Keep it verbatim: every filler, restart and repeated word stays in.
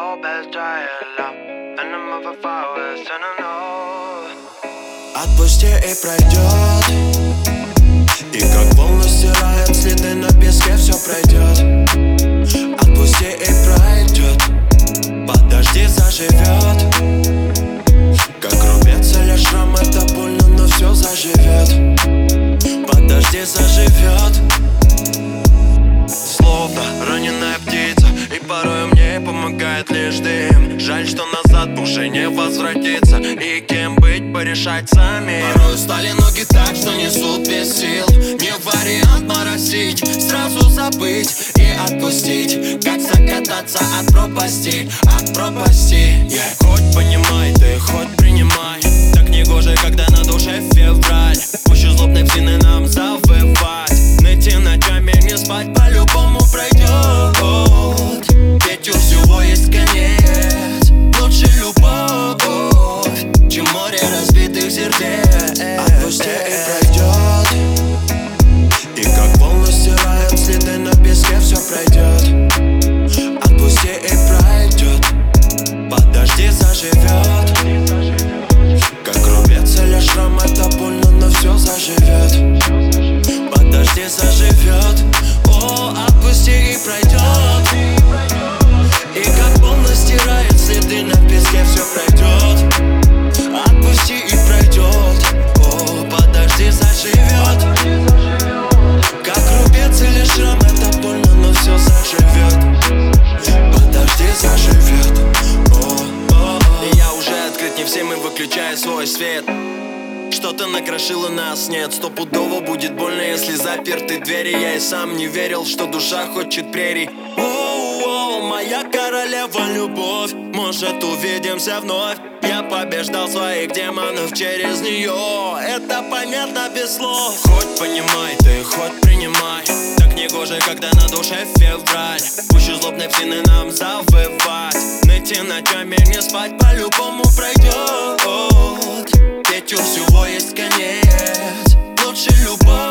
Oh, best try it love. And I'm of a fire, and I know. Отпусти и пройдет. И как волны стирает следы на песке, все пройдет. Отпусти и пройдет. Подожди, заживет. Как рубец или шрам, это больно, но все заживет. Подожди, заживет. Словно раненая птица, и порой мне помогает лишь дым. Жаль, что назад уже не возвратиться. И кем быть, порешать сами. Порой устали ноги так, что несут без сил. Не вариант моросить, сразу забыть и отпустить. Как закататься от пропасти, от пропасти, yeah. Хоть понимай ты, хоть принимай. Так негоже, когда на душе февраль. Пусть злобной псины нам завывать. Найти ночами не спать по-любому пройдет. Ведь у всего есть конец. Лучше любовь, чем море разбитых сердец. Отпусти и пройдет. И как волны стирают следы на песке, все пройдет. Отпусти и пройдет. Подожди, заживет. Как рубец или шрам, это больно, но все заживет. Подожди, заживет. О, отпусти и пройдет. И как волны стирает следы на песке, все пройдет. Отпусти и пройдет. О, подожди, заживет. Как рубец или шрам, это больно, но все заживет. Подожди, заживет. О, о, о. Я уже открыт не всем и выключаю свой свет. Что-то накрошило нас, нет, стопудово будет больно, если заперты двери. Я и сам не верил, что душа хочет прерий. Оу-оу, моя королева любовь, может увидимся вновь. Я побеждал своих демонов через нее, это понятно без слов. Хоть понимай ты, хоть принимай. Так негоже, когда на душе февраль. Пусть злобной псины нам завывать. Найти ночами не спать по-любому пройдет. Ведь у всего есть конец. Лучше любовь.